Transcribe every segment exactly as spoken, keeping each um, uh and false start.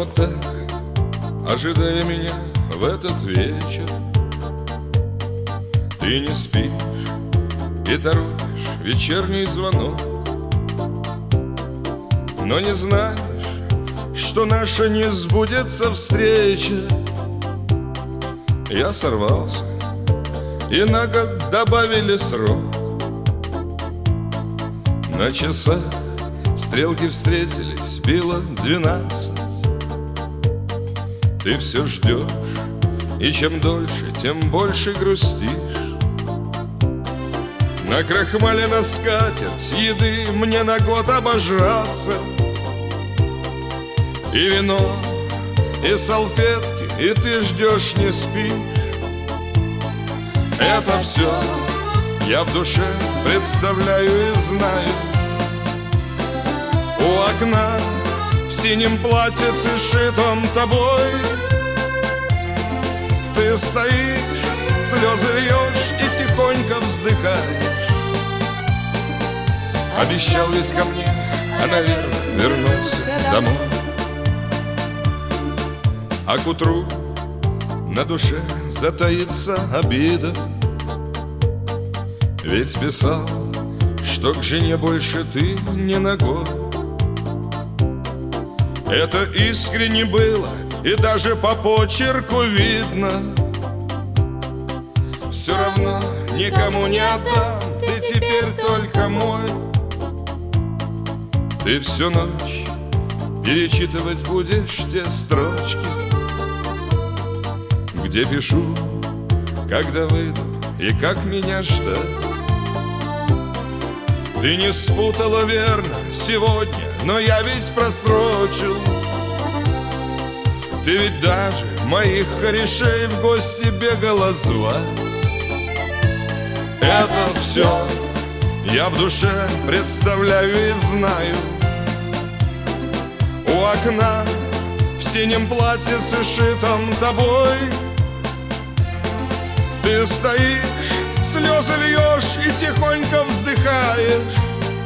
вот так, ожидая меня в этот вечер, ты не спишь и торопишь вечерний звонок, но не знаешь, что наша не сбудется встреча. Я сорвался, и на год добавили срок. На часах стрелки встретились, било двенадцать. Ты все ждешь, и чем дольше, тем больше грустишь. Накрахмалена скатерть, еды мне на год обожраться. И вино, и салфетки, и ты ждешь, не спишь. Это все я в душе представляю и знаю. У окна в синем платьице, шитом тобой, ты стоишь, слезы льешь и тихонько вздыхаешь. Обещал ведь ко мне, а, наверное, вернулся домой. А к утру на душе затаится обида, ведь писал, что к жене больше ты не нагой. Это искренне было, и даже по почерку видно. Все равно никому не отдам, ты теперь только мой. Ты всю ночь перечитывать будешь те строчки, где пишу, когда выйду и как меня ждать. Ты не спутала верно сегодня, но я ведь просрочил. Ты ведь даже моих корешей в гости бегала звать. Это все я в душе представляю и знаю. У окна в синем платьице, шитом тобой, ты стоишь, слезы льешь и тихонько вздыхаешь.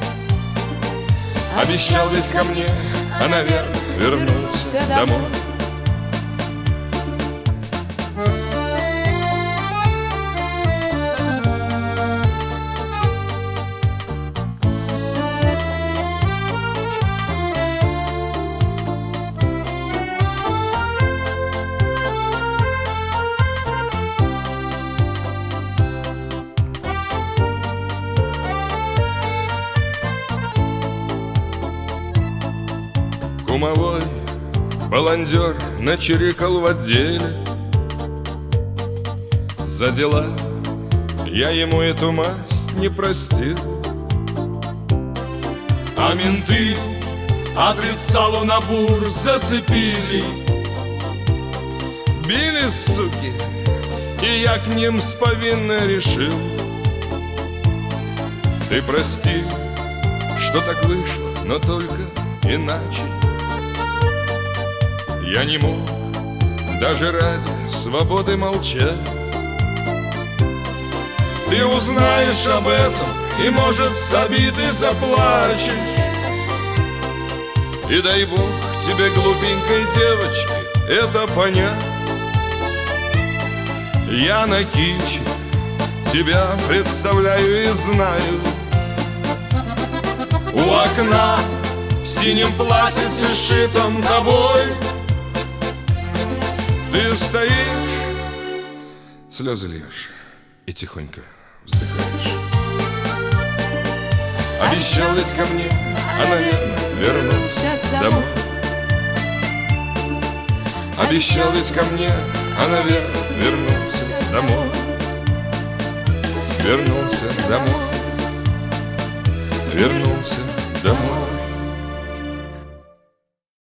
Обещал ведь ко мне, а, наверное, вернулся домой. Кумовой баландер начирикал в отделе. За дела я ему эту масть не простил. А менты отрицалу на бур зацепили. Били, суки, и я к ним с повинной решил. Ты прости, что так вышло, но только иначе. Я не мог даже ради свободы молчать. Ты узнаешь об этом и, может, с обиды заплачешь. И дай Бог тебе, глупенькой девочке, это понять. Я на киче тебя представляю и знаю. У окна в синем платьице, шитом тобой, ты стоишь, слезы льешь и тихонько вздыхаешь. Обещал ведь ко мне, а, наверное, вернулся домой. Обещал ведь ко мне, а, наверное, вернулся домой. Вернулся домой. Вернулся домой.